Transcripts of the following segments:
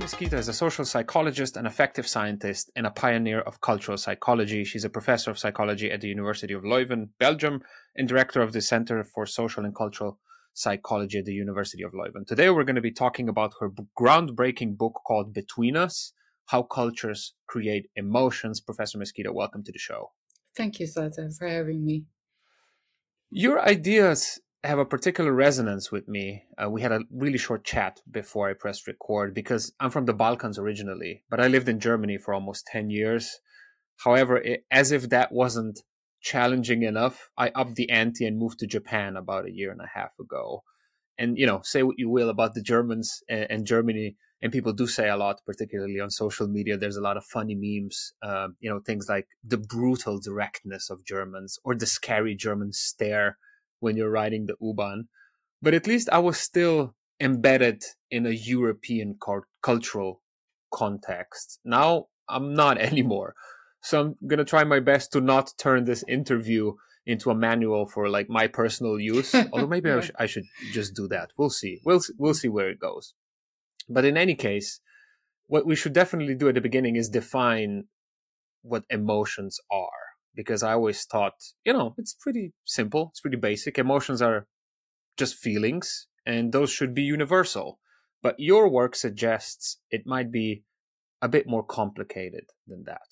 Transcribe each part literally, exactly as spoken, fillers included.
Mesquita is a social psychologist, an affective scientist, and a pioneer of cultural psychology. She's a professor of psychology at the University of Leuven, Belgium, and director of the Center for Social and Cultural Psychology at the University of Leuven. Today, we're going to be talking about her groundbreaking book called Between Us, How Cultures Create Emotions. Professor Mesquita, welcome to the show. Thank you, Zlatan, for having me. Your ideas have a particular resonance with me. Uh, we had a really short chat before I pressed record because I'm from the Balkans originally, but I lived in Germany for almost ten years. However, it, as if that wasn't challenging enough, I upped the ante and moved to Japan about a year and a half ago. And, you know, say what you will about the Germans and, and Germany, and people do say a lot, particularly on social media. There's a lot of funny memes, uh, you know, things like the brutal directness of Germans or the scary German stare when you're riding the U-Bahn. But at least I was still embedded in a European cu- cultural context. Now I'm not anymore. So I'm going to try my best to not turn this interview into a manual for like my personal use. Although maybe yeah. I, sh- I should just do that. We'll see. We'll, we'll see where it goes. But in any case, what we should definitely do at the beginning is define what emotions are. Because I always thought, you know, it's pretty simple. It's pretty basic. Emotions are just feelings, and those should be universal. But your work suggests it might be a bit more complicated than that.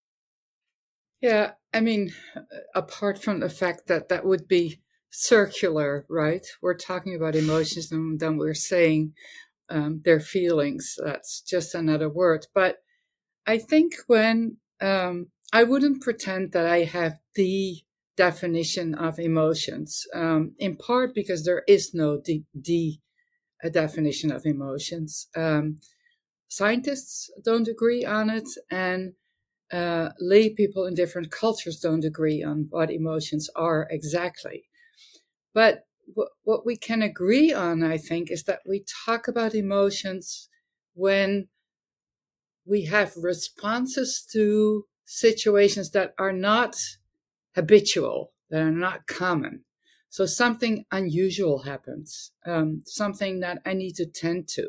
Yeah, I mean, apart from the fact that that would be circular, right? We're talking about emotions and then we're saying um, their feelings. That's just another word. But I think when... Um, I wouldn't pretend that I have the definition of emotions, um, in part because there is no the, the a definition of emotions. Um, scientists don't agree on it, and uh, lay people in different cultures don't agree on what emotions are exactly. But w- what we can agree on, I think, is that we talk about emotions when we have responses to situations that are not habitual, that are not common. So something unusual happens, um, something that I need to tend to.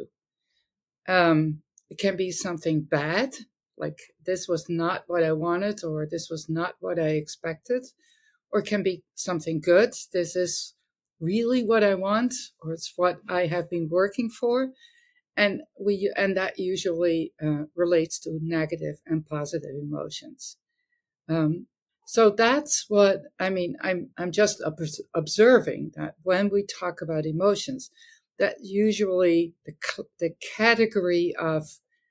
Um, it can be something bad, like this was not what I wanted, or this was not what I expected, or it can be something good. This is really what I want, or it's what I have been working for. And we and that usually uh, relates to negative and positive emotions. Um, so that's what I mean. I'm I'm just observing that when we talk about emotions, that usually the the category of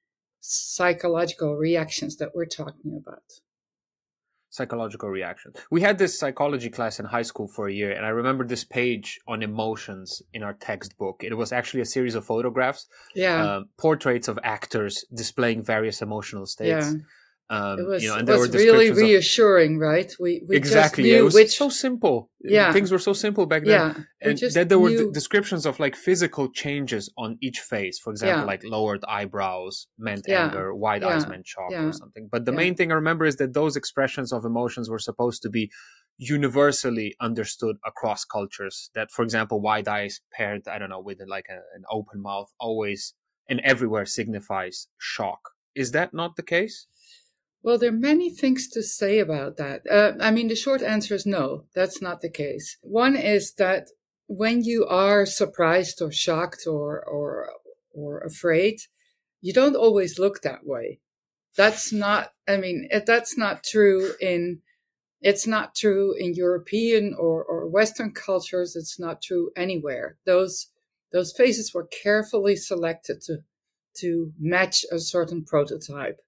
psychological reactions that we're talking about. Psychological reaction. We had this psychology class in high school for a year, and I remember this page on emotions in our textbook. It was actually a series of photographs, yeah, uh, portraits of actors displaying various emotional states. Yeah. Um, it was, you know, and it there was were really of, reassuring, right? We, we exactly. just knew it was which so simple. Yeah. Things were so simple back then. Yeah, we and just then there knew... were d- descriptions of like physical changes on each face. For example, Yeah. like lowered eyebrows meant Yeah. anger, wide Yeah. eyes meant shock Yeah. or something. But the Yeah. main thing I remember is that those expressions of emotions were supposed to be universally understood across cultures. That, for example, wide eyes paired, I don't know, with like a, an open mouth always and everywhere signifies shock. Is that not the case? Well, there are many things to say about that. Uh, I mean, the short answer is no, that's not the case. One is that when you are surprised or shocked or, or, or afraid, you don't always look that way. That's not, I mean, that's not true in, it's not true in European or, or Western cultures. It's not true anywhere. Those, those faces were carefully selected to, to match a certain prototype.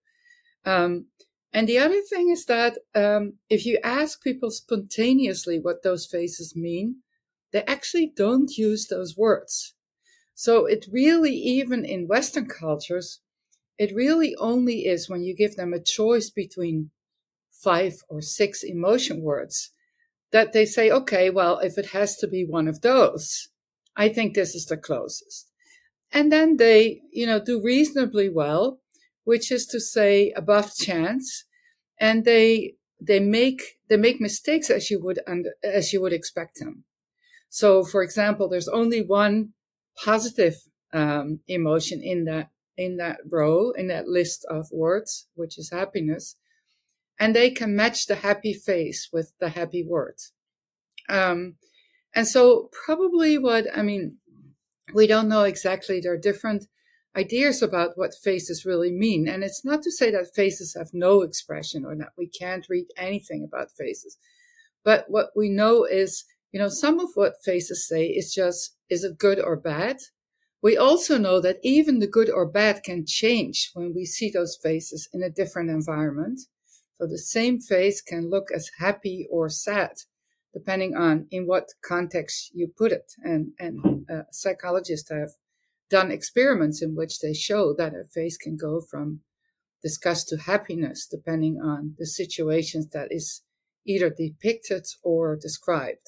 Um, And the other thing is that um, if you ask people spontaneously what those faces mean, they actually don't use those words. So it really, even in Western cultures, it really only is when you give them a choice between five or six emotion words that they say, okay, well, if it has to be one of those, I think this is the closest. And then they, you know, do reasonably well, which is to say above chance. And they they make they make mistakes as you would under, as you would expect them. So, for example, there's only one positive um, emotion in that in that row, in that list of words, which is happiness, and they can match the happy face with the happy words. Um, and so probably what, I mean, we don't know exactly. There are different ideas about what faces really mean. And it's not to say that faces have no expression or that we can't read anything about faces. But what we know is, you know, some of what faces say is just, is it good or bad? We also know that even the good or bad can change when we see those faces in a different environment. So the same face can look as happy or sad, depending on in what context you put it. And, and uh, psychologists have done experiments in which they show that a face can go from disgust to happiness, depending on the situations that is either depicted or described.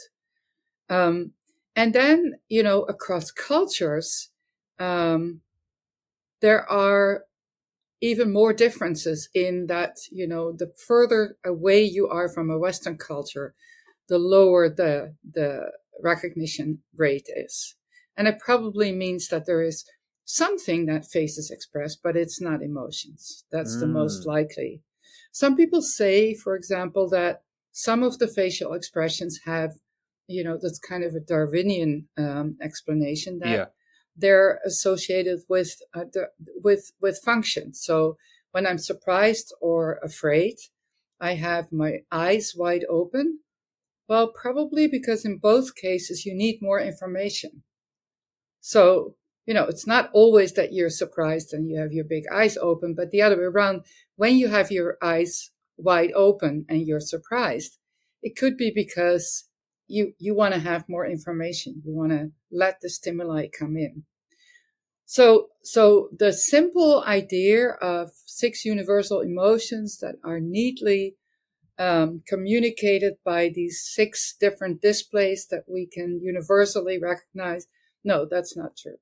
Um, and then, you know, across cultures, um, there are even more differences in that, you know, the further away you are from a Western culture, the lower the, the recognition rate is. And it probably means that there is something that faces express, but it's not emotions. That's mm. the most likely. Some people say, for example, that some of the facial expressions have, you know, that's kind of a Darwinian um, explanation that yeah. they're associated with uh, the, with with function. So when I'm surprised or afraid, I have my eyes wide open. Well, probably because in both cases you need more information. So, you know, it's not always that you're surprised and you have your big eyes open, but the other way around, when you have your eyes wide open and you're surprised, it could be because you, you want to have more information. You want to let the stimuli come in. So, so the simple idea of six universal emotions that are neatly um, communicated by these six different displays that we can universally recognize, no, that's not true.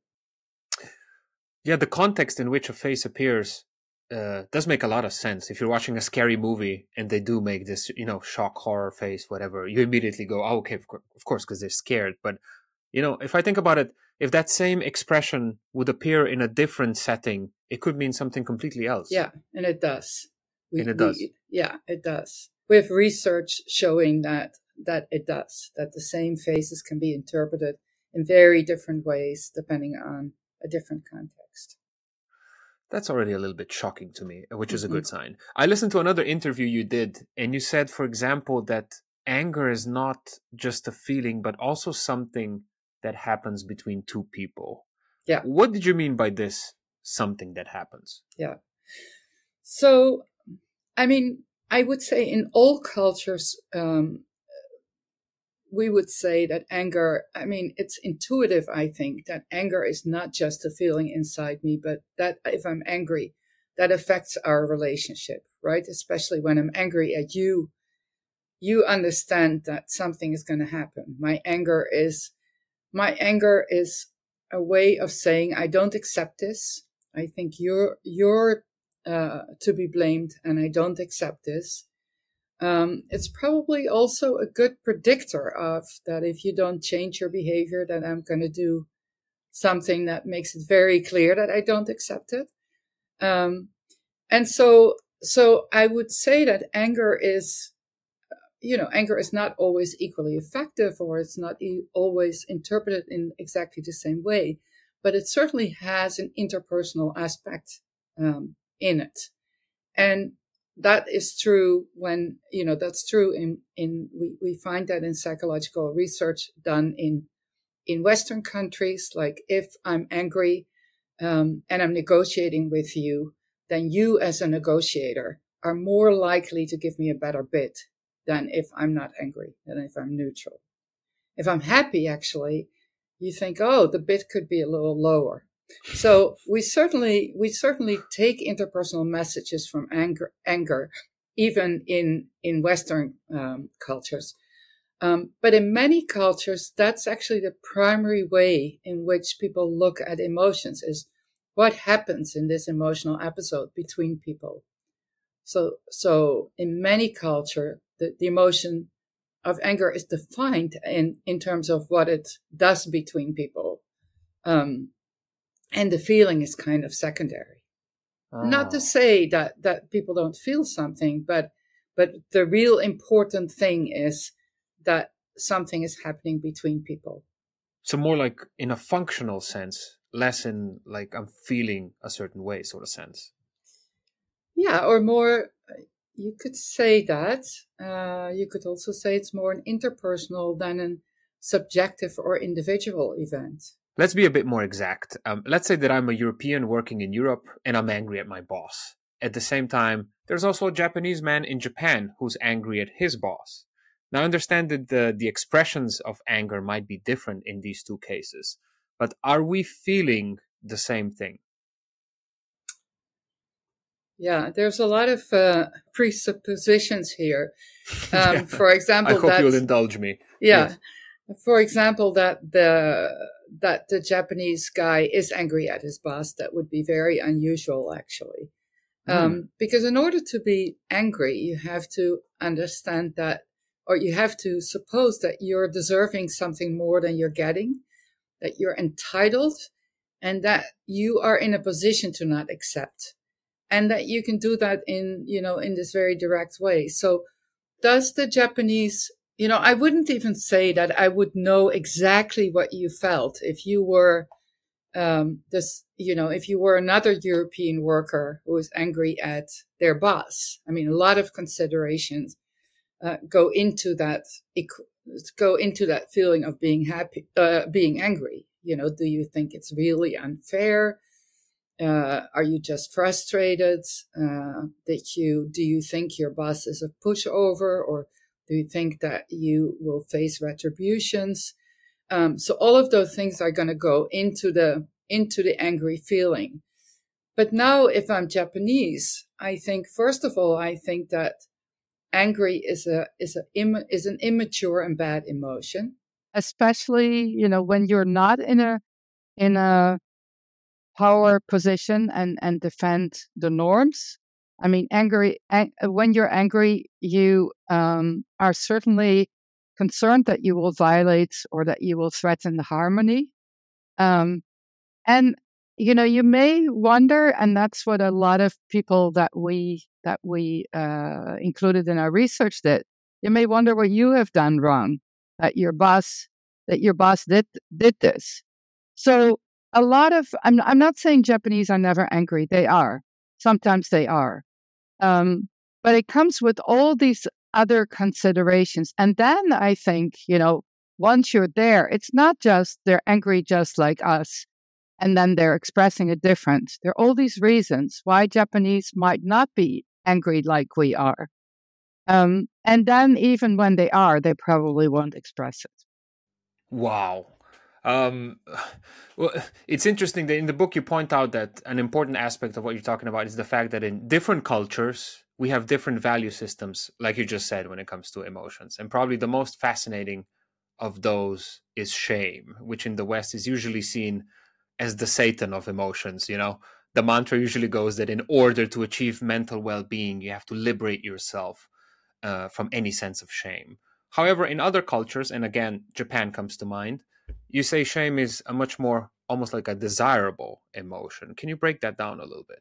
Yeah, the context in which a face appears uh, does make a lot of sense. If you're watching a scary movie and they do make this, you know, shock, horror face, whatever, you immediately go, oh, okay, of course, because they're scared. But, you know, if I think about it, if that same expression would appear in a different setting, it could mean something completely else. Yeah, and it does. We, and it does. We, yeah, it does. We have research showing that that it does, that the same faces can be interpreted in very different ways depending on a different context. That's already a little bit shocking to me, which is mm-hmm. a good sign. I listened to another interview you did, and you said, for example, that anger is not just a feeling, but also something that happens between two people. Yeah. What did you mean by this, something that happens? Yeah. So, I mean, I would say in all cultures, um, we would say that anger, I mean, it's intuitive, I think, that anger is not just a feeling inside me, but that if I'm angry, that affects our relationship, right? Especially when I'm angry at you, you understand that something is going to happen. My anger is, my anger is a way of saying, I don't accept this. I think you're, you're uh, to be blamed and I don't accept this. Um, it's probably also a good predictor of that if you don't change your behavior, that I'm going to do something that makes it very clear that I don't accept it. Um, and so, so I would say that anger is, you know, anger is not always equally effective, or it's not e- always interpreted in exactly the same way, but it certainly has an interpersonal aspect um, in it. And that is true when, you know, that's true in, in, we, we find that in psychological research done in, in Western countries. Like if I'm angry, um, and I'm negotiating with you, then you as a negotiator are more likely to give me a better bid than if I'm not angry, than if I'm neutral. If I'm happy, actually, you think, oh, the bid could be a little lower. So we certainly, we certainly take interpersonal messages from anger, anger, even in, in Western um, cultures. Um, but in many cultures, that's actually the primary way in which people look at emotions, is what happens in this emotional episode between people. So, so in many cultures, the, the emotion of anger is defined in, in terms of what it does between people. Um, And the feeling is kind of secondary. Not to Oh. say that that people don't feel something, but but the real important thing is that something is happening between people. So more like in a functional sense, less in like I'm feeling a certain way sort of sense. Yeah, or more, you could say that. Uh, you could also say it's more an interpersonal than an subjective or individual event. Let's be a bit more exact. Um, let's say that I'm a European working in Europe and I'm angry at my boss. At the same time, there's also a Japanese man in Japan who's angry at his boss. Now, I understand that the, the expressions of anger might be different in these two cases, but are we feeling the same thing? Yeah, there's a lot of uh, presuppositions here. Yeah, Um, for I example, hope that you'll indulge me. yeah, Yes. for example, that the that the Japanese guy is angry at his boss. That would be very unusual, actually, Hmm. um, because in order to be angry, you have to understand that, or you have to suppose that you're deserving something more than you're getting, that you're entitled, and that you are in a position to not accept, and that you can do that in you know in this very direct way. So does the Japanese, you know, I wouldn't even say that I would know exactly what you felt if you were um, this, you know, if you were another European worker who was angry at their boss. I mean, a lot of considerations uh, go into that, go into that feeling of being happy, uh, being angry. You know, do you think it's really unfair? Uh, are you just frustrated? Uh, that you do you think your boss is a pushover, or do you think that you will face retributions? Um, so all of those things are going to go into the into the angry feeling. But now, if I'm Japanese, I think first of all, I think that angry is a is a is an immature and bad emotion. Especially, you know, when you're not in a in a power position and and defend the norms. I mean, angry ang- when you're angry, you um, are certainly concerned that you will violate or that you will threaten the harmony. Um, and you know, you may wonder, and that's what a lot of people that we that we uh, included in our research did. You may wonder what you have done wrong, that your boss that your boss did did this. So a lot of I'm I'm not saying Japanese are never angry. They are. Sometimes they are. Um, but it comes with all these other considerations. And then I think, you know, once you're there, it's not just they're angry just like us and then they're expressing it different. There are all these reasons why Japanese might not be angry like we are. Um, and then even when they are, they probably won't express it. Wow. Um, well, it's interesting that in the book you point out that an important aspect of what you're talking about is the fact that in different cultures we have different value systems, like you just said, when it comes to emotions. And probably the most fascinating of those is shame, which in the West is usually seen as the Satan of emotions. You know, the mantra usually goes that in order to achieve mental well-being, you have to liberate yourself uh, from any sense of shame. However, in other cultures, and again, Japan comes to mind, you say shame is a much more almost like a desirable emotion. Can you break that down a little bit?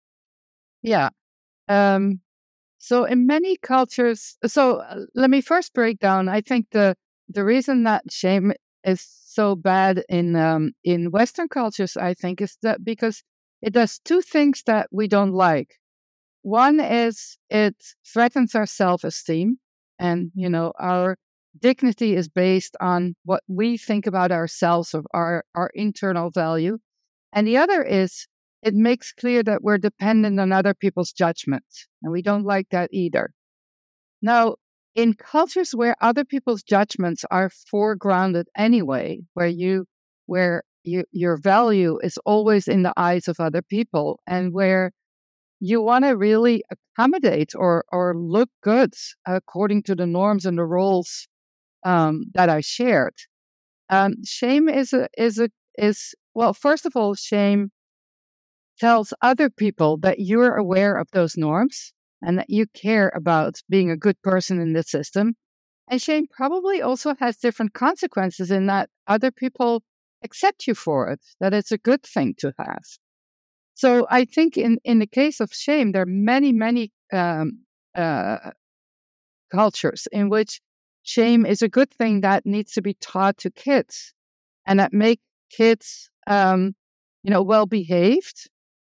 Yeah. Um, so in many cultures, so uh, let me first break down. I think the the reason that shame is so bad in um, in Western cultures, I think, is that because it does two things that we don't like. One is it threatens our self-esteem, and you know our dignity is based on what we think about ourselves, of our our internal value. And the other is it makes clear that we're dependent on other people's judgment, and we don't like that either. Now, in cultures where other people's judgments are foregrounded anyway, where you where you, your value is always in the eyes of other people, and where you want to really accommodate or or look good according to the norms and the roles um, that I shared. Um, shame is a is a is well, first of all, shame tells other people that you're aware of those norms and that you care about being a good person in the system. And shame probably also has different consequences in that other people accept you for it, that it's a good thing to have. So I think in, in the case of shame, there are many, many um, uh, cultures in which shame is a good thing that needs to be taught to kids and that make kids, um, you know, well behaved,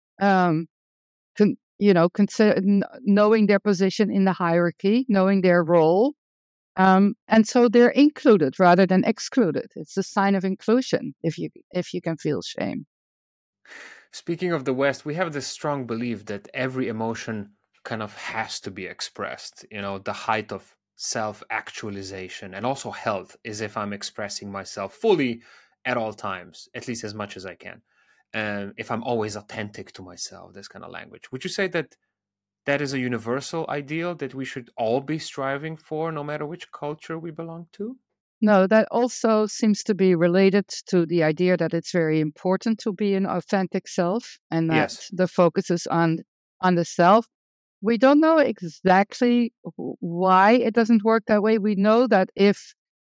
um, con- you know, consider n- knowing their position in the hierarchy, knowing their role. Um, and so they're included rather than excluded. It's a sign of inclusion if you if you can feel shame. Speaking of the West, we have this strong belief that every emotion kind of has to be expressed. You know, the height of self-actualization and also health is if I'm expressing myself fully at all times, at least as much as I can. And if I'm always authentic to myself, this kind of language. Would you say that that is a universal ideal that we should all be striving for, no matter which culture we belong to? No, that also seems to be related to the idea that it's very important to be an authentic self and that Yes. the focus is on on the self. We don't know exactly wh- why it doesn't work that way. We know that if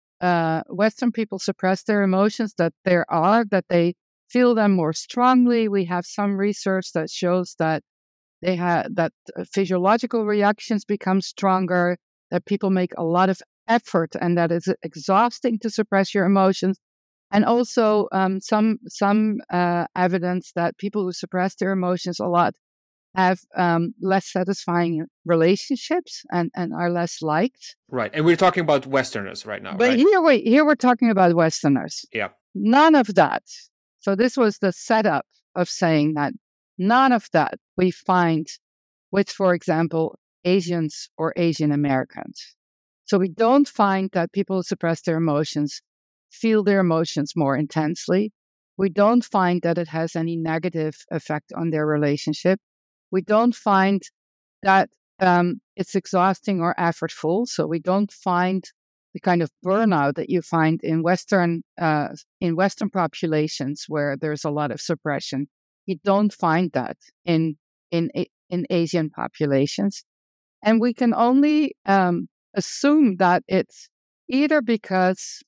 uh, Western people suppress their emotions, that there are, that they feel them more strongly. We have some research that shows that they have that uh, physiological reactions become stronger, that people make a lot of effort, and that it's exhausting to suppress your emotions. And also um, some some uh, evidence that people who suppress their emotions a lot have um, less satisfying relationships and, and are less liked. Right. And we're talking about Westerners right now, But right? here we here we're talking about Westerners. Yeah. None of that. So this was the setup of saying that none of that we find with, for example, Asians or Asian Americans. So we don't find that people who suppress their emotions feel their emotions more intensely. We don't find that it has any negative effect on their relationship. We don't find that um, it's exhausting or effortful. So we don't find the kind of burnout that you find in Western uh, in Western populations where there's a lot of suppression. You don't find that in in in Asian populations, and we can only um, assume that it's either because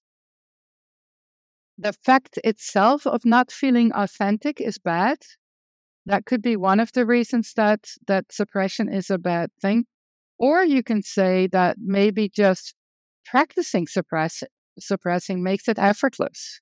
the fact itself of not feeling authentic is bad. That could be one of the reasons that that suppression is a bad thing. Or you can say that maybe just practicing suppress, suppressing makes it effortless.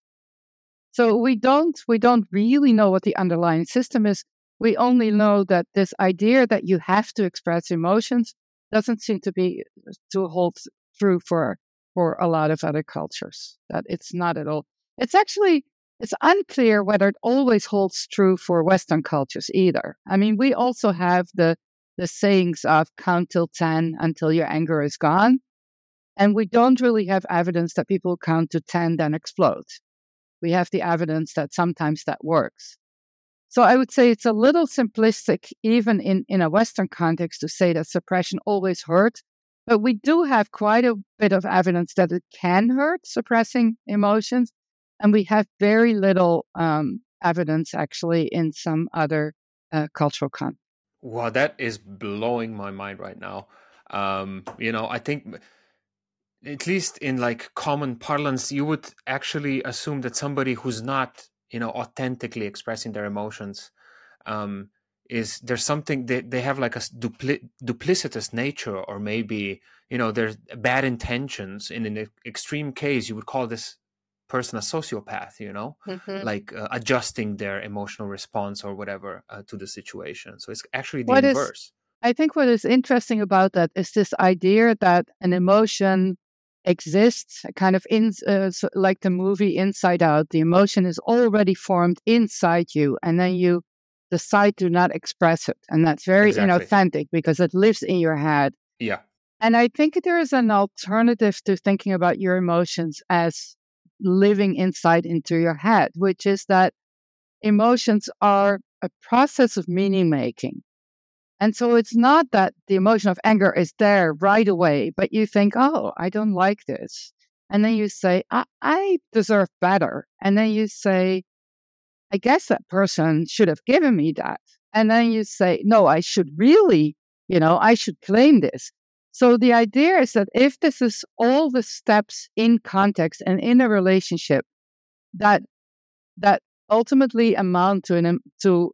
So we don't we don't really know what the underlying system is. We only know that this idea that you have to express emotions doesn't seem to be to hold true for for a lot of other cultures. That it's not at all. It's actually it's unclear whether it always holds true for Western cultures either. I mean, we also have the the sayings of count till ten until your anger is gone. And we don't really have evidence that people count to ten then explode. We have the evidence that sometimes that works. So I would say it's a little simplistic, even in, in a Western context, to say that suppression always hurts. But we do have quite a bit of evidence that it can hurt, suppressing emotions. And we have very little um, evidence, actually, in some other uh, cultural contexts. Wow, that is blowing my mind right now. Um, you know, I think at least in like common parlance, you would actually assume that somebody who's not, you know, authentically expressing their emotions, um, is there's something that they have like a s- dupli- duplicitous nature, or maybe, you know, there's bad intentions. In an e- extreme case, you would call this person a sociopath, you know, Mhm. like uh, adjusting their emotional response or whatever uh, to the situation. So it's actually the What is inverse. I think what is interesting about that is this idea that an emotion exists, kind of in, uh, so like the movie Inside Out. The emotion is already formed inside you, and then you decide to not express it. And that's very Exactly. inauthentic because it lives in your head. Yeah. And I think there is an alternative to thinking about your emotions as living inside into your head, which is that emotions are a process of meaning making. And so it's not that the emotion of anger is there right away, but you think, oh, I don't like this. And then you say, I, I deserve better. And then you say, I guess that person should have given me that. And then you say, no, I should really, you know, I should claim this. So the idea is that if this is all the steps in context and in a relationship that that ultimately amount to an to a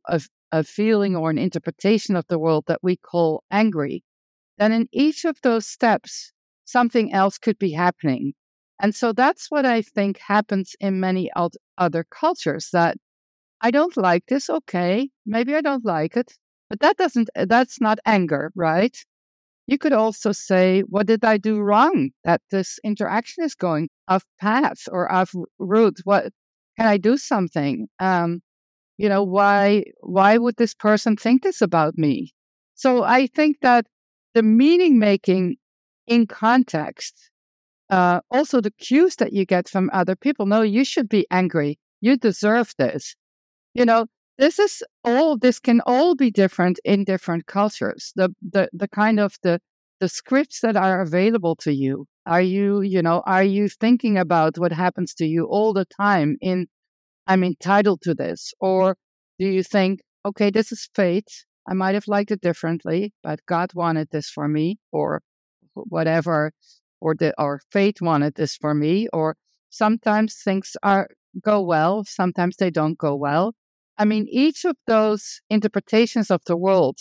a feeling or an interpretation of the world that we call angry, then in each of those steps, something else could be happening. And so that's what I think happens in many other cultures, that I don't like this, okay, maybe I don't like it, but that doesn't, that's not anger, right? You could also say, what did I do wrong that this interaction is going off path or off route? What, can I do something? Um, you know, why, why would this person think this about me? So I think that the meaning making in context, uh, also the cues that you get from other people, no, you should be angry. You deserve this. You know, this is all, this can all be different in different cultures. The, the, the kind of the, the scripts that are available to you. Are you, you know, are you thinking about what happens to you all the time in, I'm entitled to this? Or do you think, okay, this is fate. I might have liked it differently, but God wanted this for me, or whatever, or the, or fate wanted this for me, or sometimes things are go well, sometimes they don't go well. I mean, each of those interpretations of the world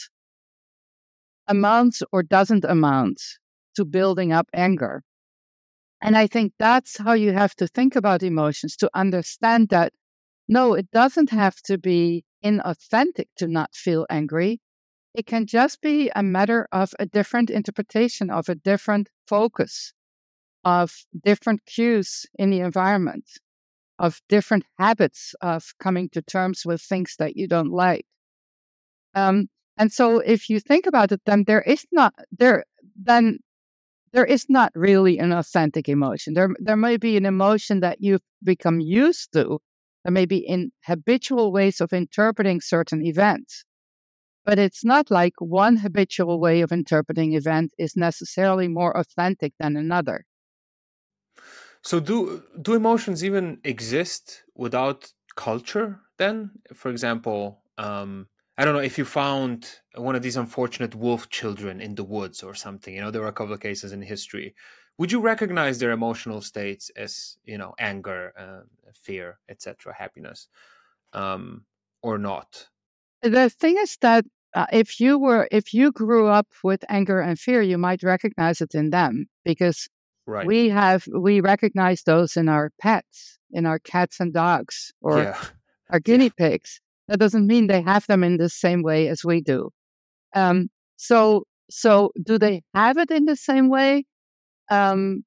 amounts or doesn't amount to building up anger. And I think that's how you have to think about emotions, to understand that, no, it doesn't have to be inauthentic to not feel angry. It can just be a matter of a different interpretation, of a different focus, of different cues in the environment, of different habits of coming to terms with things that you don't like. Um, and so if you think about it, then there is not there then there is not really an authentic emotion. There there may be an emotion that you've become used to. There may be in habitual ways of interpreting certain events. But it's not like one habitual way of interpreting event is necessarily more authentic than another. So do do emotions even exist without culture then? For example, um, I don't know, if you found one of these unfortunate wolf children in the woods or something, you know, there were a couple of cases in history. Would you recognize their emotional states as, you know, anger, uh, fear, et cetera, happiness, um, or not? The thing is that uh, if you were if you grew up with anger and fear, you might recognize it in them, because Right. we have we recognize those in our pets, in our cats and dogs, or Yeah. our guinea Yeah. pigs. That doesn't mean they have them in the same way as we do. Um, so so do they have it in the same way? Um,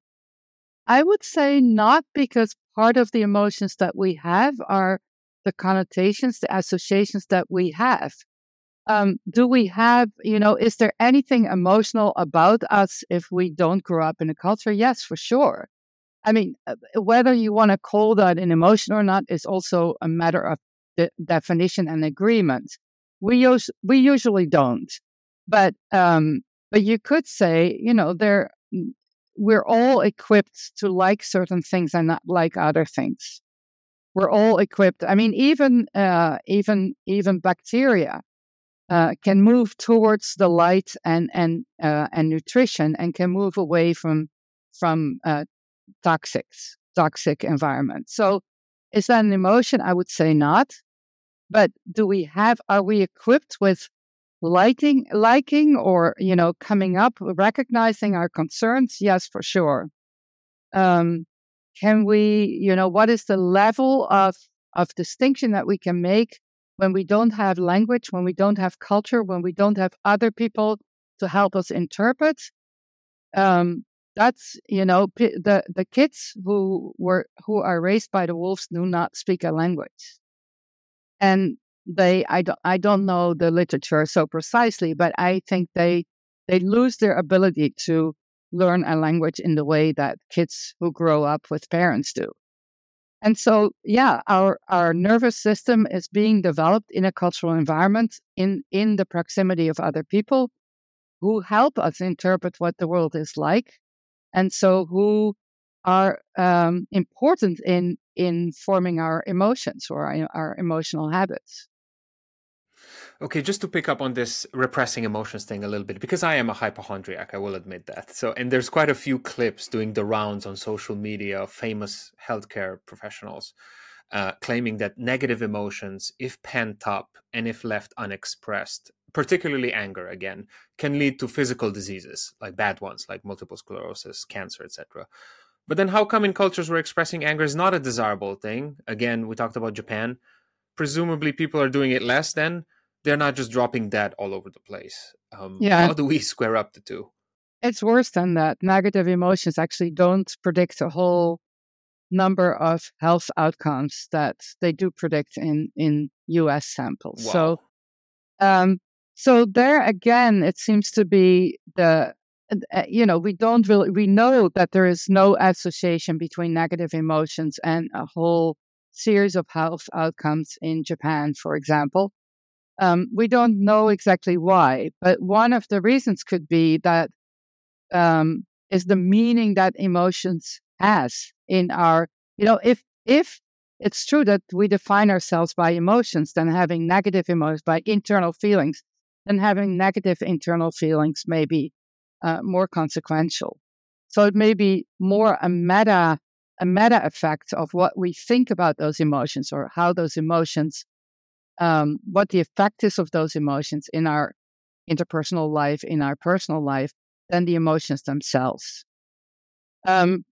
I would say not, because part of the emotions that we have are the connotations, the associations that we have. Um, do we have, you know, is there anything emotional about us if we don't grow up in a culture? Yes, for sure. I mean, uh, whether you want to call that an emotion or not is also a matter of de- definition and agreement. We us- we usually don't, but um, but you could say, you know, there we're all equipped to like certain things and not like other things. We're all equipped. I mean, even uh, even even bacteria uh, can move towards the light and and uh, and nutrition, and can move away from from uh, toxics, toxic environments. So, is that an emotion? I would say not. But do we have? Are we equipped with liking, liking, or you know, coming up, recognizing our concerns? Yes, for sure. Um, can we? You know, what is the level of of distinction that we can make when we don't have language, when we don't have culture, when we don't have other people to help us interpret? Um, that's, you know, p- the the kids who were who are raised by the wolves do not speak a language, and they I don't I don't know the literature so precisely, but I think they they lose their ability to learn a language in the way that kids who grow up with parents do. And so, yeah, our our nervous system is being developed in a cultural environment, in in the proximity of other people who help us interpret what the world is like, and so who are um, important in in forming our emotions or our, our emotional habits. Okay, just to pick up on this repressing emotions thing a little bit, because I am a hypochondriac, I will admit that. So, and there's quite a few clips doing the rounds on social media of famous healthcare professionals uh, claiming that negative emotions, if pent up and if left unexpressed, particularly anger again, can lead to physical diseases, like bad ones, like multiple sclerosis, cancer, et cetera. But then how come in cultures where expressing anger is not a desirable thing? Again, we talked about Japan. Presumably people are doing it less then. They're not just dropping dead all over the place. Um, Yeah, how do we square up the two? it's worse than that. Negative emotions actually don't predict a whole number of health outcomes that they do predict in, in U S samples. Wow. So, um, so there again, it seems to be the, uh, you know, we don't really, we know that there is no association between negative emotions and a whole series of health outcomes in Japan, for example. Um, we don't know exactly why, but one of the reasons could be that um, is the meaning that emotions has in our, you know, if if it's true that we define ourselves by emotions, then having negative emotions by internal feelings, then having negative internal feelings may be uh, more consequential. So it may be more a meta a meta effect of what we think about those emotions or how those emotions, um, what the effect is of those emotions in our interpersonal life, in our personal life, than the emotions themselves. Um,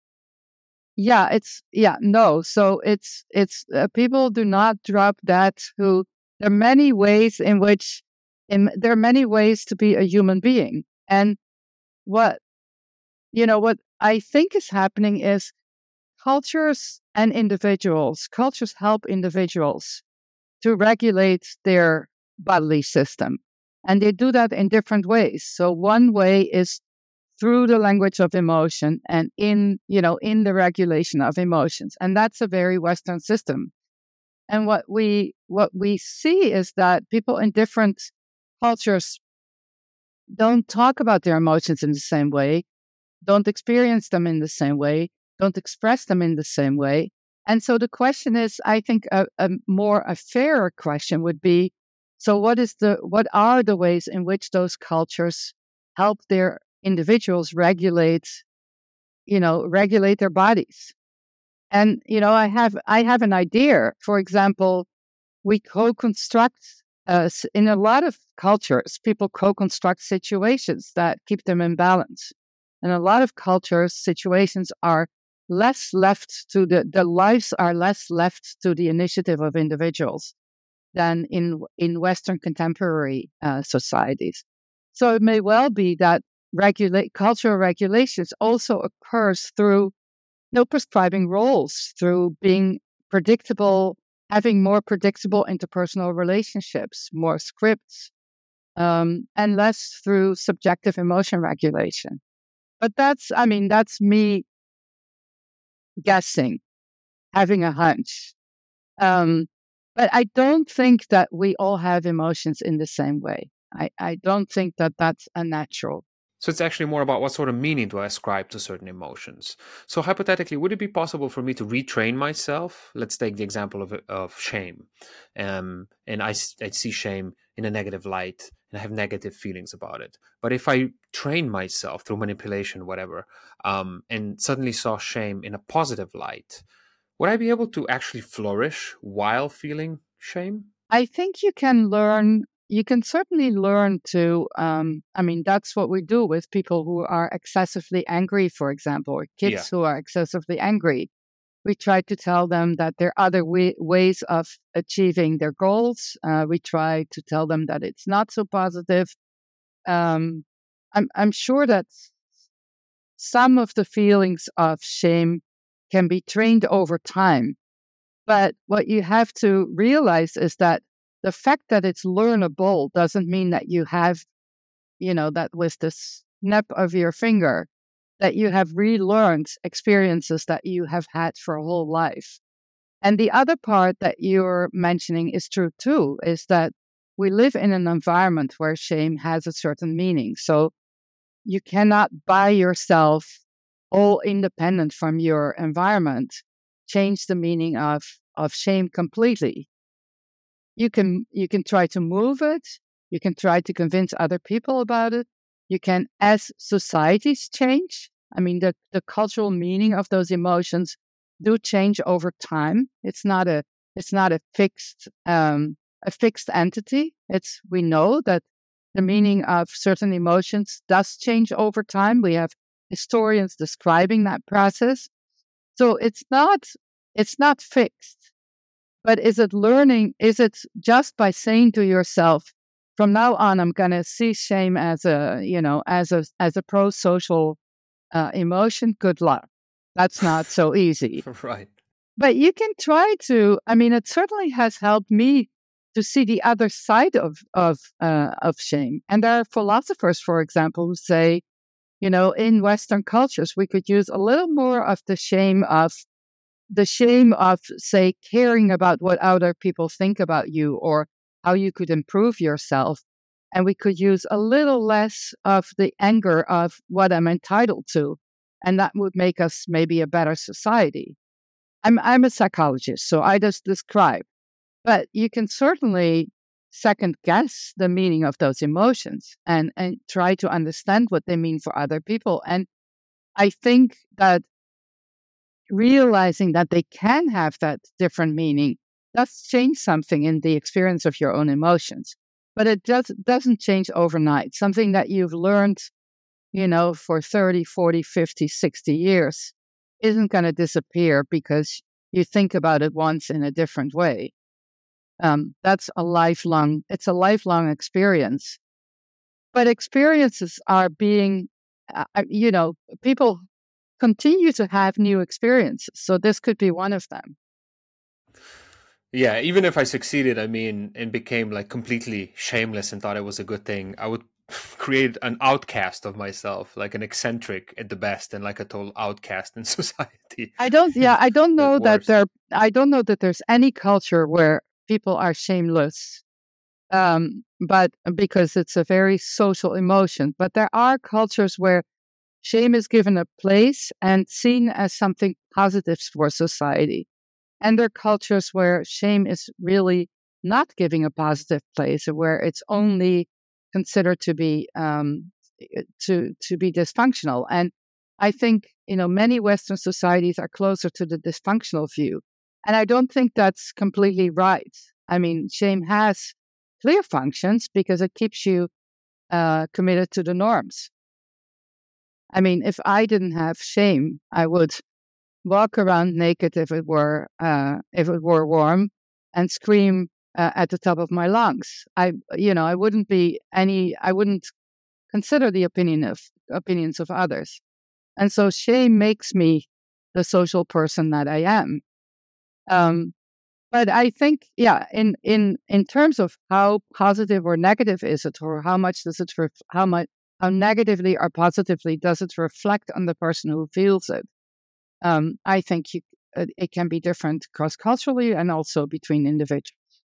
yeah, it's yeah no. So it's it's uh, people do not drop that. Who there are many ways in which in, there are many ways to be a human being, and what you know what I think is happening is cultures and individuals. Cultures help individuals to regulate their bodily system, and they do that in different ways. So one way is through the language of emotion and in, you know, in the regulation of emotions. And that's a very Western system. And what we what we see is that people in different cultures don't talk about their emotions in the same way, don't experience them in the same way, don't express them in the same way. And so the question is, I think a, a more a fairer question would be, so what is the what are the ways in which those cultures help their individuals regulate, you know, regulate their bodies? And, you know, I have I have an idea. For example, we co-construct uh, in a lot of cultures, people co-construct situations that keep them in balance. In a lot of cultures, situations are less left to the, the lives are less left to the initiative of individuals than in in Western contemporary uh, societies. So it may well be that regulate cultural regulations also occurs through no prescribing roles, through being predictable, having more predictable interpersonal relationships, more scripts, um, and less through subjective emotion regulation. But that's, I mean, that's me guessing, having a hunch. Um, but I don't think that we all have emotions in the same way. I, I don't think that that's a natural. So it's actually more about what sort of meaning do I ascribe to certain emotions. So hypothetically, would it be possible for me to retrain myself? Let's take the example of of shame, um, and I, I see shame in a negative light, and I have negative feelings about it. But if I train myself through manipulation, whatever, um, and suddenly saw shame in a positive light, would I be able to actually flourish while feeling shame? I think you can learn, you can certainly learn to, um, I mean, that's what we do with people who are excessively angry, for example, or kids Yeah. who are excessively angry. We try to tell them that there are other way, ways of achieving their goals. Uh, we try to tell them that it's not so positive. Um, I'm, I'm sure that some of the feelings of shame can be trained over time. But what you have to realize is that the fact that it's learnable doesn't mean that you have, you know, that with the snap of your finger, that you have relearned experiences that you have had for a whole life. And the other part that you're mentioning is true too, is that we live in an environment where shame has a certain meaning. So you cannot by yourself, all independent from your environment, change the meaning of, of shame completely. You can you can try to move it. You can try to convince other people about it. You can, as societies change, I mean, the, the cultural meaning of those emotions do change over time. It's not a it's not a fixed um, a fixed entity. It's we know that the meaning of certain emotions does change over time. We have historians describing that process. So it's not it's not fixed. But is it learning? Is it just by saying to yourself, from now on, I'm going to see shame as a, you know, as a as a pro-social uh, emotion? Good luck. That's not so easy. Right. But you can try to. I mean, it certainly has helped me to see the other side of of uh, of shame. And there are philosophers, for example, who say, you know, in Western cultures, we could use a little more of the shame of the shame of, say, caring about what other people think about you or how you could improve yourself. And we could use a little less of the anger of what I'm entitled to. And that would make us maybe a better society. I'm, I'm a psychologist, so I just describe. But you can certainly second guess the meaning of those emotions and, and try to understand what they mean for other people. And I think that realizing that they can have that different meaning does change something in the experience of your own emotions. But it does, doesn't change overnight. Something that you've learned, you know, for thirty, forty, fifty, sixty years isn't going to disappear because you think about it once in a different way. Um, that's a lifelong, it's a lifelong experience. But experiences are being, uh, you know, people continue to have new experiences. So this could be one of them. Yeah, even if I succeeded, I mean, and became like completely shameless and thought it was a good thing, I would create an outcast of myself, like an eccentric at the best and like a total outcast in society. I don't, yeah, I don't know that worse. there, I don't know that there's any culture where people are shameless, um, but because it's a very social emotion. But there are cultures where shame is given a place and seen as something positive for society. And there are cultures where shame is really not giving a positive place, where it's only considered to be um, to to be dysfunctional. And I think, you know, many Western societies are closer to the dysfunctional view. And I don't think that's completely right. I mean, shame has clear functions because it keeps you uh, committed to the norms. I mean, if I didn't have shame, I would walk around naked if it were uh, if it were warm, and scream uh, at the top of my lungs. I, you know, I wouldn't be any. I wouldn't consider the opinion of opinions of others, and so shame makes me the social person that I am. Um, but I think, yeah, in in in terms of how positive or negative is it, or how much does it ref- how much how negatively or positively does it reflect on the person who feels it? Um, I think you, uh, it can be different cross-culturally and also between individuals.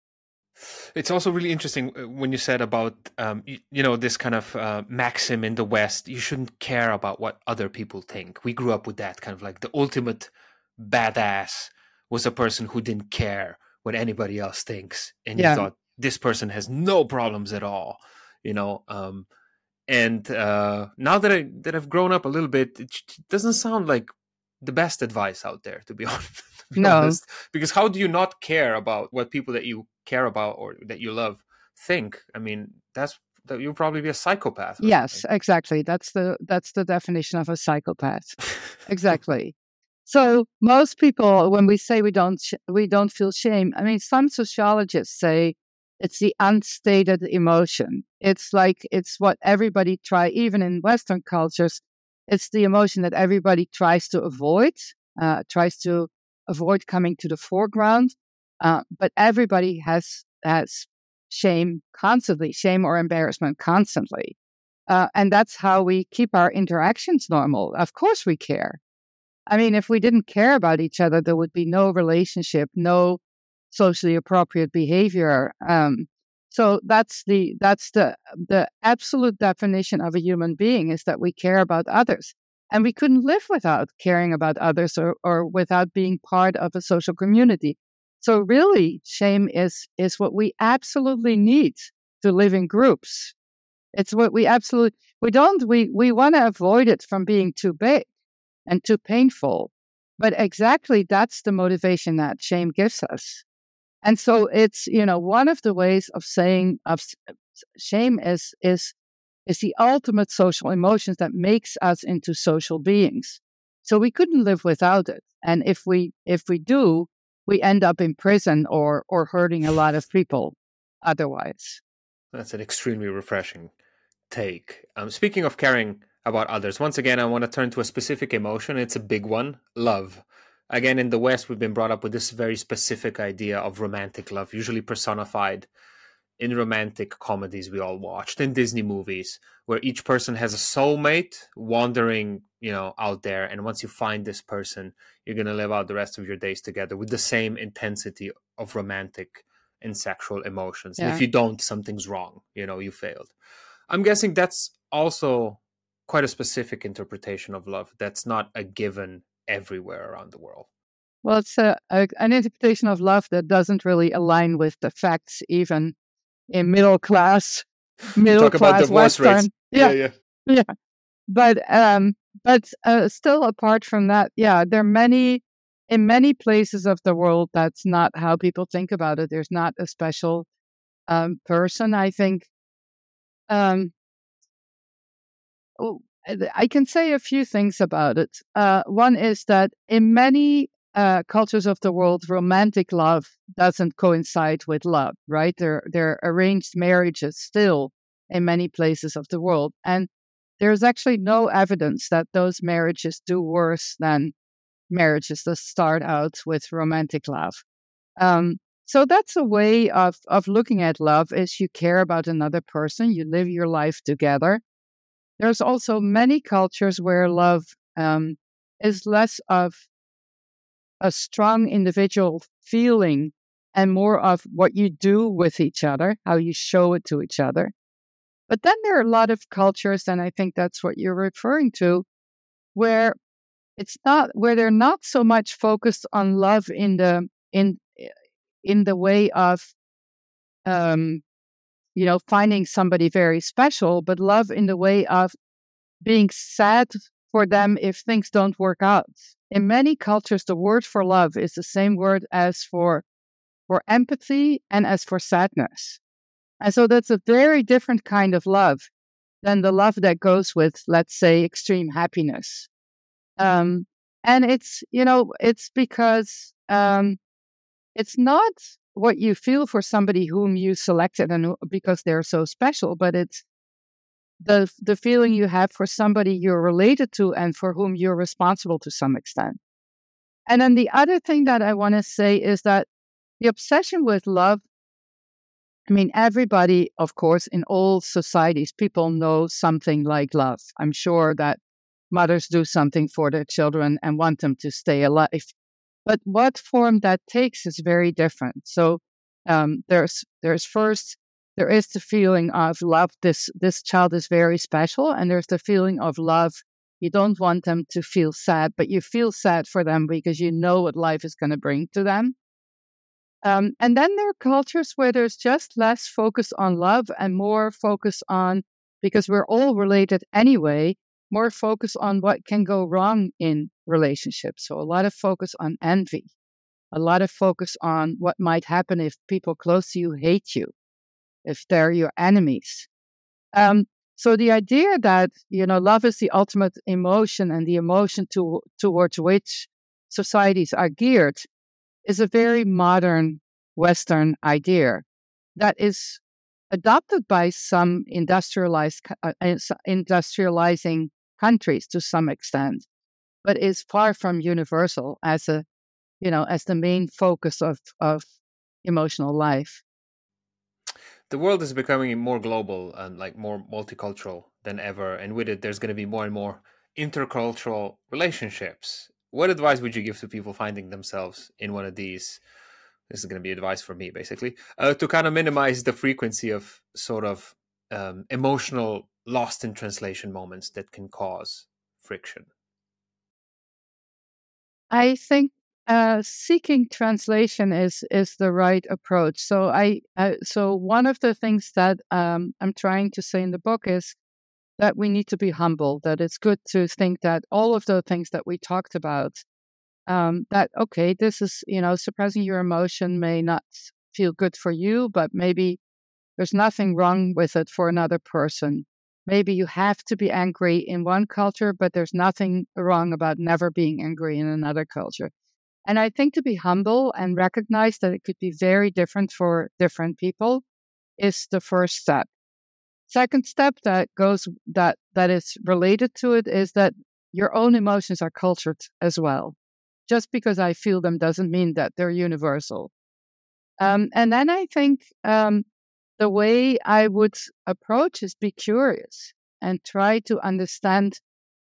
It's also really interesting when you said about, um, you, you know, this kind of uh, maxim in the West, you shouldn't care about what other people think. We grew up with that kind of like the ultimate badass was a person who didn't care what anybody else thinks. And Yeah. you thought this person has no problems at all, you know. Um, and uh, now that, I, that I've grown up a little bit, it doesn't sound like the best advice out there, to be honest. To be No. honest. Because how do you not care about what people that you care about or that you love think? I mean, that's that you'll probably be a psychopath. or Yes, something. exactly. That's the that's the definition of a psychopath. Exactly. So most people, when we say we don't sh- we don't feel shame, I mean, some sociologists say it's the unstated emotion. It's like it's what everybody try, even in Western cultures. It's the emotion that everybody tries to avoid, uh, tries to avoid coming to the foreground. Uh, but everybody has has shame constantly, shame or embarrassment constantly. Uh, and that's how we keep our interactions normal. Of course we care. I mean, if we didn't care about each other, there would be no relationship, no socially appropriate behavior. Um, so that's the that's the the absolute definition of a human being, is that we care about others. And we couldn't live without caring about others, or, or without being part of a social community. So really, shame is is what we absolutely need to live in groups. It's what we absolutely, we don't, we, we want to avoid it from being too big and too painful. But exactly that's the motivation that shame gives us. And so it's, you know, one of the ways of saying of shame is is is the ultimate social emotions that makes us into social beings. So we couldn't live without it. And if we if we do, we end up in prison or or hurting a lot of people otherwise. That's an extremely refreshing take. Um, speaking of caring about others, once again, I want to turn to a specific emotion. It's a big one, love. Again, in the West, we've been brought up with this very specific idea of romantic love, usually personified in romantic comedies we all watched, in Disney movies, where each person has a soulmate wandering, you know, out there. And once you find this person, you're going to live out the rest of your days together with the same intensity of romantic and sexual emotions. And Yeah. if you don't, something's wrong. You know, you failed. I'm guessing that's also quite a specific interpretation of love. That's not a given everywhere around the world. Well, it's a, a, an interpretation of love that doesn't really align with the facts, even in middle class, middle Talk about class divorce Western. rates. Yeah, yeah. yeah. But um, but uh, still, apart from that, yeah, there are many in many places of the world. That's not how people think about it. There's not a special um, person. I think. Um, oh, I can say a few things about it. Uh, one is that in many uh, cultures of the world, romantic love doesn't coincide with love, right? There, there are arranged marriages still in many places of the world. And there's actually no evidence that those marriages do worse than marriages that start out with romantic love. Um, so that's a way of, of looking at love is you care about another person, you live your life together. There's also many cultures where love um, is less of a strong individual feeling and more of what you do with each other, how you show it to each other. But then there are a lot of cultures, and I think that's what you're referring to, where it's not where they're not so much focused on love in the in in the way of um, you know finding somebody very special, but love in the way of being sad for them if things don't work out. In many cultures, the word for love is the same word as for for empathy and as for sadness. And so that's a very different kind of love than the love that goes with, let's say, extreme happiness. Um, and it's, you know, it's because um, it's not what you feel for somebody whom you selected and who, because they're so special, but it's the the feeling you have for somebody you're related to and for whom you're responsible to some extent. And then the other thing that I want to say is that the obsession with love, I mean, everybody, of course, in all societies, people know something like love. I'm sure that mothers do something for their children and want them to stay alive. But what form that takes is very different. So um, there's there's first there is the feeling of love. This this child is very special, and there's the feeling of love. You don't want them to feel sad, but you feel sad for them because you know what life is going to bring to them. Um, and then there are cultures where there's just less focus on love and more focus on, because we're all related anyway, more focus on what can go wrong in relationships. So a lot of focus on envy, a lot of focus on what might happen if people close to you hate you, if they're your enemies. Um, so the idea that, you know, love is the ultimate emotion and the emotion to, towards which societies are geared is a very modern Western idea that is adopted by some industrialized uh, industrializing countries to some extent, but is far from universal as a, you know, as the main focus of, of emotional life. The world is becoming more global and like more multicultural than ever, and with it, there's going to be more and more intercultural relationships. What advice would you give to people finding themselves in one of these? This is going to be advice for me, basically, uh, to kind of minimize the frequency of sort of um, emotional lost in translation moments that can cause friction. I think uh, seeking translation is is the right approach. So I uh, so one of the things that um, I'm trying to say in the book is that we need to be humble. That it's good to think that all of the things that we talked about Um, that, okay, this is, you know, suppressing your emotion may not feel good for you, but maybe there's nothing wrong with it for another person. Maybe you have to be angry in one culture, but there's nothing wrong about never being angry in another culture. And I think to be humble and recognize that it could be very different for different people is the first step. Second step that goes that that is related to it is that your own emotions are cultured as well. Just because I feel them doesn't mean that they're universal. Um, and then I think um, the way I would approach is be curious and try to understand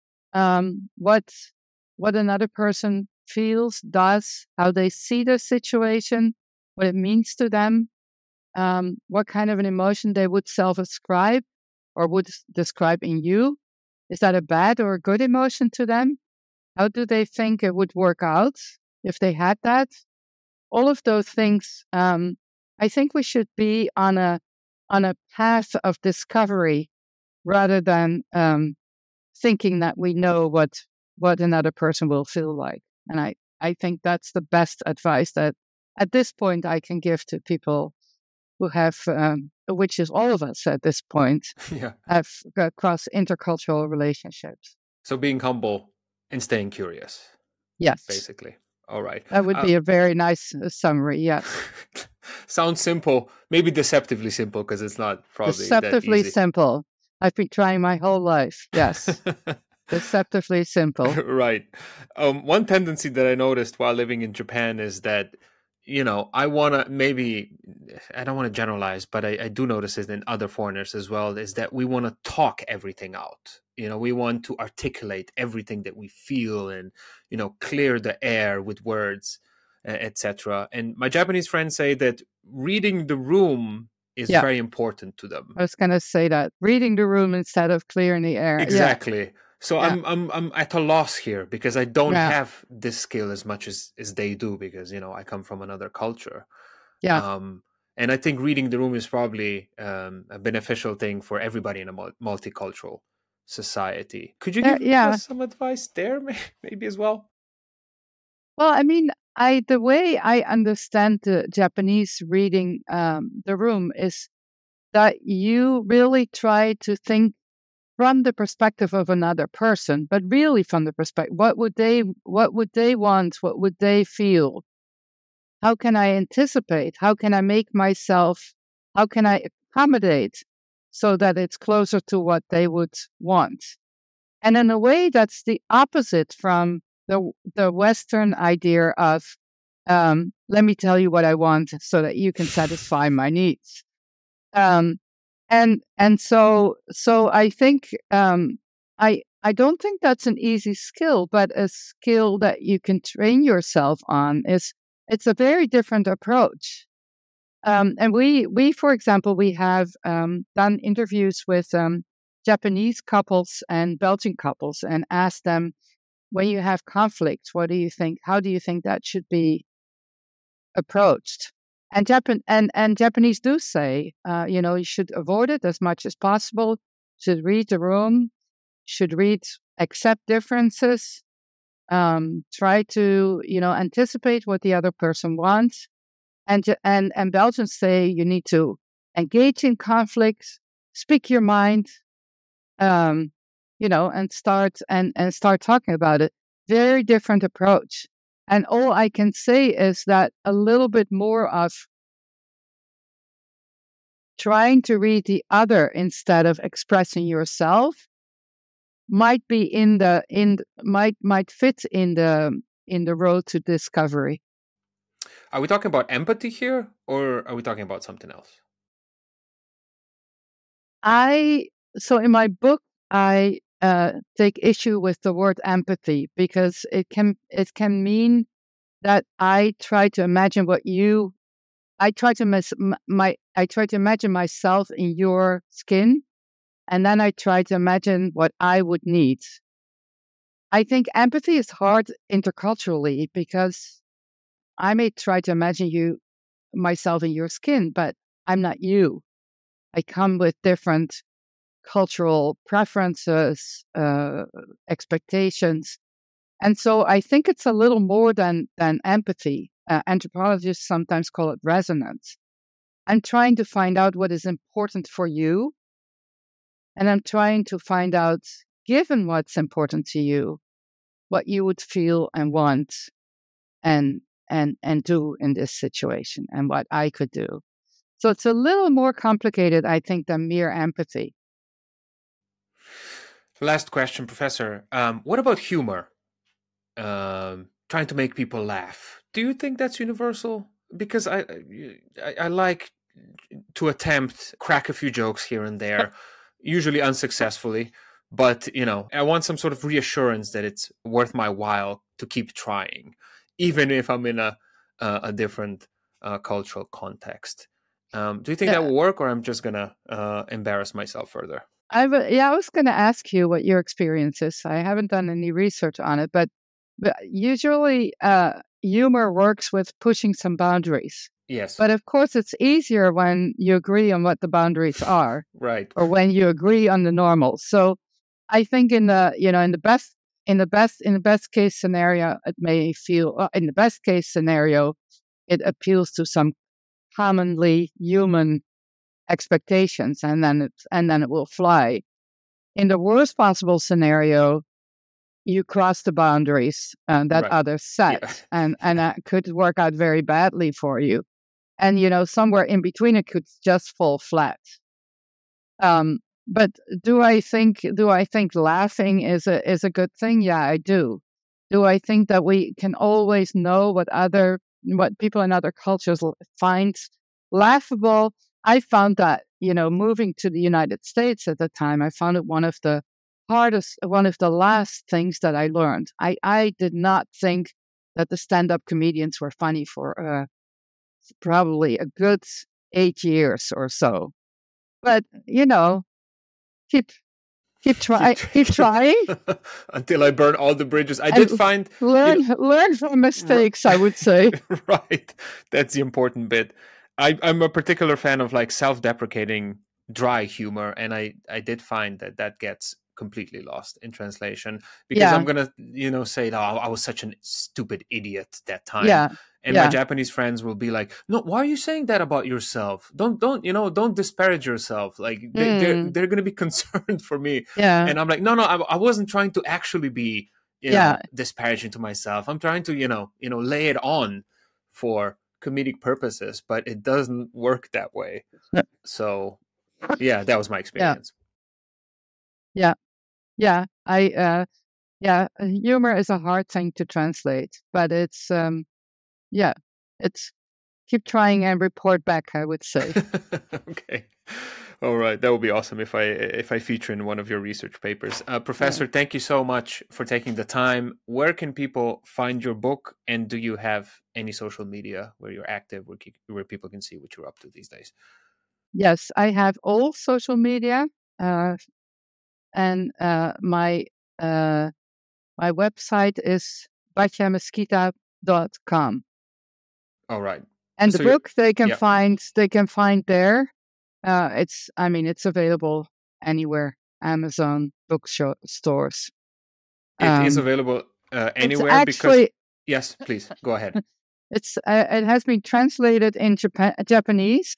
um, what what another person feels, does, how they see the situation, what it means to them, um, what kind of an emotion they would self-ascribe or would describe in you. Is that a bad or a good emotion to them? How do they think it would work out if they had that? All of those things, um, I think we should be on a on a path of discovery rather than um, thinking that we know what what another person will feel like. And I, I think that's the best advice that at this point I can give to people who have, um, which is all of us at this point, Yeah. have uh, cross intercultural relationships. So being humble and staying curious. Yes. Basically. All right. That would Uh, be a very nice uh, summary. Yes. Sounds simple, maybe deceptively simple because it's not probably Deceptively that easy. simple. I've been trying my whole life. Yes. Deceptively simple. Right. Um, one tendency that I noticed while living in Japan is that, you know, I want to maybe, I don't want to generalize, but I, I do notice it in other foreigners as well, is that we want to talk everything out. You know, we want to articulate everything that we feel and, you know, clear the air with words, et cetera. And my Japanese friends say that reading the room is Yeah. very important to them. I was going to say that. Reading the room instead of clearing the air. Exactly. Yeah. So Yeah. I'm I'm I'm at a loss here because I don't Yeah. have this skill as much as as they do because, you know, I come from another culture. Yeah. Um, and I think reading the room is probably um, a beneficial thing for everybody in a mul- multicultural society. Could you Uh, give yeah. us some advice there, may- maybe as well? Well, I mean, I the way I understand the Japanese reading um, the room is that you really try to think from the perspective of another person, but really from the perspective, what would they, what would they want? What would they feel? How can I anticipate? How can I make myself, how can I accommodate so that it's closer to what they would want? And in a way, that's the opposite from the, the Western idea of, um, let me tell you what I want so that you can satisfy my needs. Um, and and so so I think um, I I don't think that's an easy skill, but a skill that you can train yourself on is it's a very different approach. Um, and we we for example we have um, done interviews with um, Japanese couples and Belgian couples and asked them, when you have conflict, what do you think? How do you think that should be approached? And Japan and, and Japanese do say, uh, you know, you should avoid it as much as possible. Should read the room. Should read, accept differences. Um, try to, you know, anticipate what the other person wants. And and and Belgians say you need to engage in conflict, speak your mind, um, you know, and start and and start talking about it. Very different approach. And all I can say is that a little bit more of trying to read the other instead of expressing yourself might be in the in might might fit in the in the road to discovery. Are we talking about empathy here or are we talking about something else? I so in my book I uh, take issue with the word empathy because it can it can mean that I try to imagine what you I try to mis- my I try to imagine myself in your skin, and then I try to imagine what I would need. I think empathy is hard interculturally because I may try to imagine you myself in your skin, but I'm not you. I come with different cultural preferences, uh, expectations, And so I think it's a little more than, than empathy. Uh, anthropologists sometimes call it resonance. I'm trying to find out what is important for you. And I'm trying to find out, given what's important to you, what you would feel and want and and and do in this situation and what I could do. So it's a little more complicated, I think, than mere empathy. Last question, Professor. Um, what about humor? Um, trying to make people laugh. Do you think that's universal? Because I, I, I like to attempt crack a few jokes here and there, usually unsuccessfully. But, you know, I want some sort of reassurance that it's worth my while to keep trying, even if I'm in a uh, a different uh, cultural context. Um, do you think Yeah. that will work, or I'm just gonna uh, embarrass myself further? I w- yeah, I was going to ask you what your experience is. I haven't done any research on it, but, but usually uh, humor works with pushing some boundaries. Yes. But of course, it's easier when you agree on what the boundaries are, Right. or when you agree on the normal. So I think in the you know in the best in the best in the best case scenario, it may feel uh, in the best case scenario, it appeals to some commonly human expectations, and then it and then it will fly. In the worst possible scenario, you cross the boundaries uh, that Right. others set, Yeah. and and that could work out very badly for you. And you know, somewhere in between, it could just fall flat. Um, but do I think do I think laughing is a is a good thing? Yeah, I do. Do I think that we can always know what other what people in other cultures l- find laughable? I found that, you know, moving to the United States at the time, I found it one of the hardest, one of the last things that I learned. I, I did not think that the stand-up comedians were funny for uh, probably a good eight years or so. But, you know, keep keep try keep trying Until I burn all the bridges. I and did find you learn know, learn from mistakes, I would say. right. That's the important bit. I, I'm a particular fan of like self-deprecating dry humor, and I I did find that that gets completely lost in translation because Yeah, I'm gonna you know say, oh, I was such a stupid idiot that time, yeah, and my yeah. Japanese friends will be like, no, why are you saying that about yourself? Don't don't you know don't disparage yourself. Like they, they're Mm, they're gonna be concerned for me, yeah, and I'm like, no no, I, I wasn't trying to actually be you yeah. know disparaging to myself. I'm trying to you know you know lay it on for comedic purposes, but it doesn't work that way. Yeah, So yeah, that was my yeah, experience. yeah, yeah. I uh, yeah. uh, Humor is a hard thing to translate, but it's um, yeah, it's keep trying and report back, I would say. Okay. All right, that would be awesome if I if I feature in one of your research papers. Uh, Yeah. Professor, thank you so much for taking the time. Where can people find your book, and do you have any social media where you're active, where, ke- where people can see what you're up to these days? Yes, I have all social media, uh, and uh, my uh, my website is batya mesquita dot com. All right. And the So you're, book they can yeah, find they can find there. Uh, it's I mean it's available anywhere, Amazon bookstores. it is Um, available uh, it's anywhere because actually yes, please go ahead. it's uh, it has been translated in Japan, Japanese.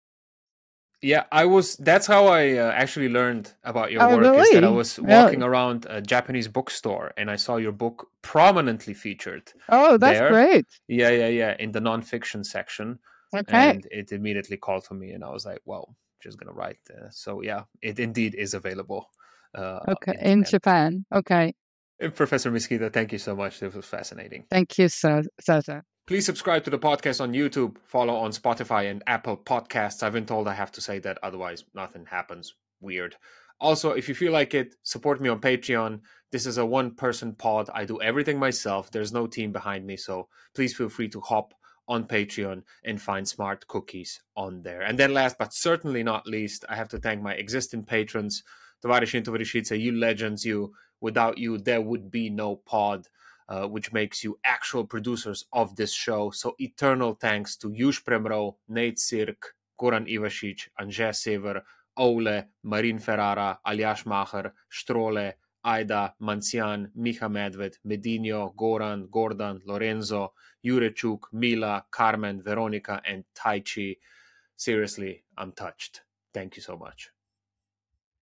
Yeah, I was. That's how I uh, actually learned about your Oh, work. Is that I really? was walking Really? around a Japanese bookstore and I saw your book prominently featured Oh, that's there. great. Yeah, yeah, yeah, in the nonfiction section, Okay. and it immediately called to me, and I was like, "Well, just gonna write." Uh, so yeah, it indeed is available uh, Okay. in In Japan. Japan. Okay. And Professor Mesquita, thank you so much. This was fascinating. Thank you, Sa- Sasa. Please subscribe to the podcast on YouTube, follow on Spotify and Apple Podcasts. I've been told I have to say that, otherwise nothing happens. Weird. Also, if you feel like it, support me on Patreon. This is a one-person pod. I do everything myself. There's no team behind me, so please feel free to hop on Patreon and find smart cookies on there. And then last but certainly not least, I have to thank my existing patrons. Tovarishi and Tovarishice, you legends, you. Without you, there would be no pod. Uh, which makes you actual producers of this show. So eternal thanks to Jush Premro, Nate Sirk, Goran Ivasic, Andrzej Sever, Ole, Marin Ferrara, Aljaž Macher, Strole, Aida, Mancian, Miha Medved, Medinho, Goran, Gordan, Lorenzo, Jurechuk, Mila, Carmen, Veronica, and Taichi. Seriously, I'm touched. Thank you so much.